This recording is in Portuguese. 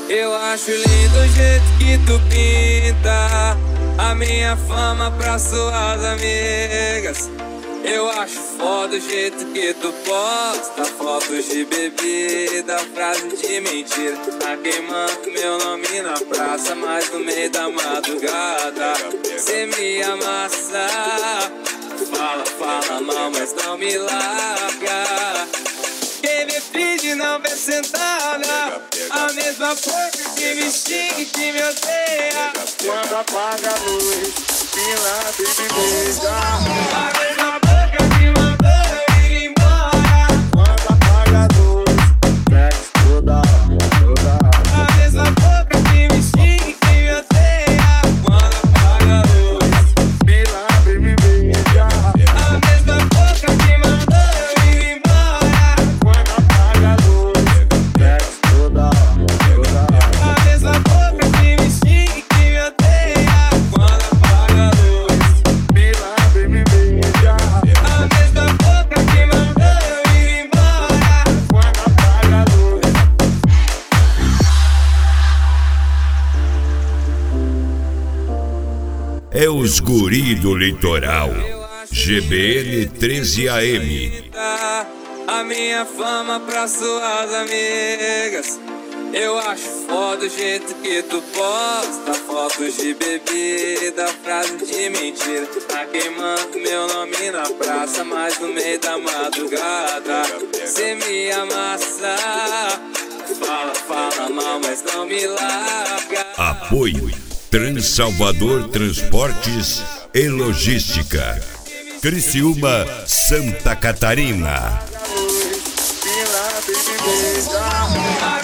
Eu acho lindo o jeito que tu pinta a minha fama pra suas amigas. Eu acho foda o jeito que tu posta fotos de bebida, frase de mentira. Tá queimando meu nome na praça, mas no meio da madrugada cê me amassa. Fala mal, mas não me larga. Quem me finge não vê sentada, a mesma porca que me xinga e que me odeia. Quando apaga a luz, pilantra e me beija. A mesma boca que mandou eu ir embora. Quando apaga a luz, desce toda. A mesma boca que me xinga e que me odeia. Quando apaga a luz, Pilantra e me beija. a mesma boca que mandou eu ir embora. Quando apaga a luz, desce toda. A mesma boca que me xinga e que me odeia. Quando apaga a luz, Pilantra e me beija. a mesma boca que mandou eu ir embora. Quando apaga a luz. É os guri do litoral. GBN 13 AM. A minha fama pra suas amigas. Eu acho foda o jeito que tu posta fotos de bebida, frase de mentira. Tá queimando meu nome na praça, mas no meio da madrugada cê me amassa. Fala mal, mas não me larga. Apoio Transalvador Transportes e Logística. Criciúma, Santa Catarina. Pilantra e me beija. A